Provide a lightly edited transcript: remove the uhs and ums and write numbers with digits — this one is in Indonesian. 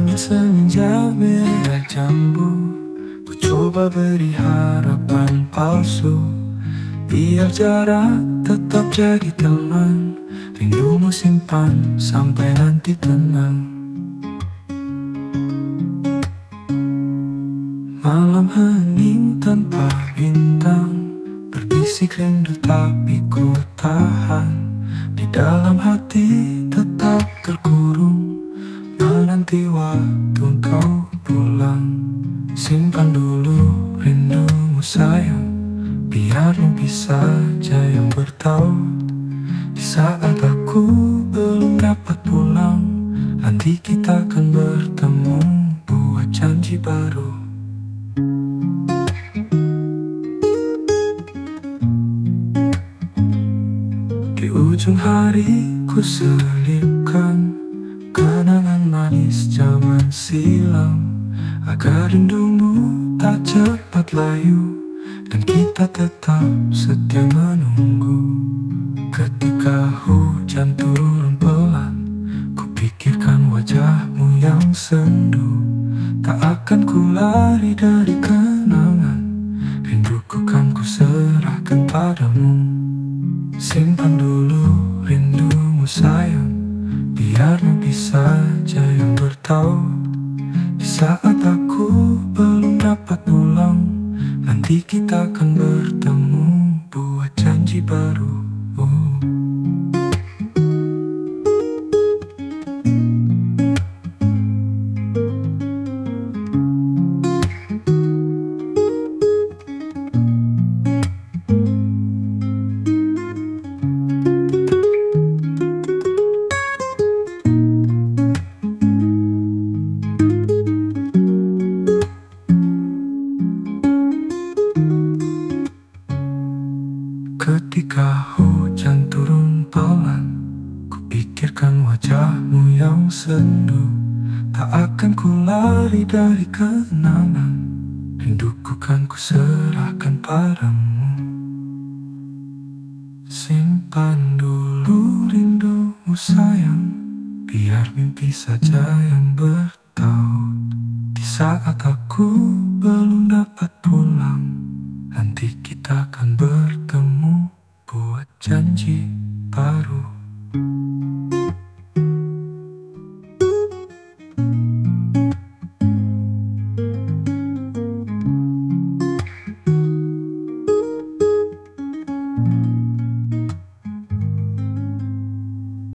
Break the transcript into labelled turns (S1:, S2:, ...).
S1: Langit senja merah jambu, ku coba beri harapan palsu, biar jarak tetap jadi teman. Rindumu simpan sampai nanti tenang. Malam hening tanpa bintang, berbisik rindu tapi ku tahan. Di dalam hati tetap terkurung, menanti waktu kau pulang. Simpan dulu rindumu sayang, biar mimpi saja yang bertaut. Di saat aku belum dapat pulang, nanti kita akan bertemu, buat janji baru. Di ujung hari ku selipkan kenangan manis zaman silam, agar rindumu tak cepat layu dan kita tetap setia menunggu. Ketika hujan turun pelan, ku pikirkan wajahmu yang sendu. Tak akan ku lari dari kenangan, rinduku kan ku serahkan padamu. Simpan dulu rindumu sayang, biar mimpi saja yang bertaut. Di saat aku belum dapat pulang, nanti kita akan bertemu, buat janji baru. Ketika hujan turun pelan, ku pikirkan wajahmu yang sendu. Tak akan ku lari dari kenangan, rinduku kan ku serahkan padamu. Simpan dulu rindumu sayang, biar mimpi saja yang bertaut. Di saat aku belum dapat pulang, nanti kita akan bertemu, buat janji baru.